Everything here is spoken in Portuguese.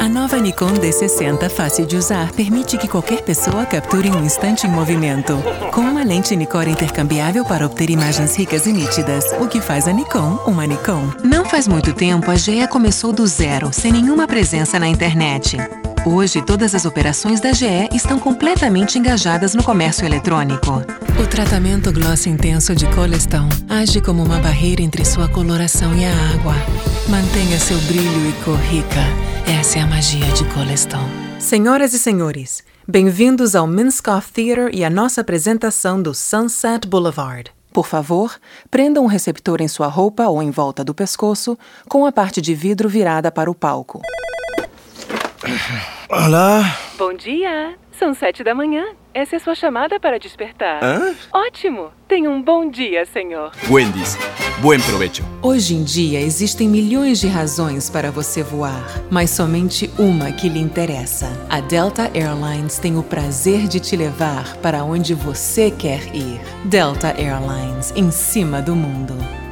A nova Nikon D60 fácil de usar permite que qualquer pessoa capture um instante em movimento. Com uma lente Nikkor intercambiável para obter imagens ricas e nítidas, o que faz a Nikon uma Nikon. Não faz muito tempo, a GE começou do zero, sem nenhuma presença na internet. Hoje, todas as operações da GE estão completamente engajadas no comércio eletrônico. O tratamento Gloss Intenso de Colestone age como uma barreira entre sua coloração e a água. Mantenha seu brilho e cor rica. Essa é a magia de Colestone. Senhoras e senhores, bem-vindos ao Minskoff Theater e à nossa apresentação do Sunset Boulevard. Por favor, prenda um receptor em sua roupa ou em volta do pescoço, com a parte de vidro virada para o palco. Olá. Bom dia. São 7 da manhã. Essa é sua chamada para despertar. Hã? Ótimo. Tenha um bom dia, senhor. Wendy's. Buen provecho. Hoje em dia, existem milhões de razões para você voar, mas somente uma que lhe interessa. A Delta Airlines tem o prazer de te levar para onde você quer ir. Delta Airlines, em cima do mundo.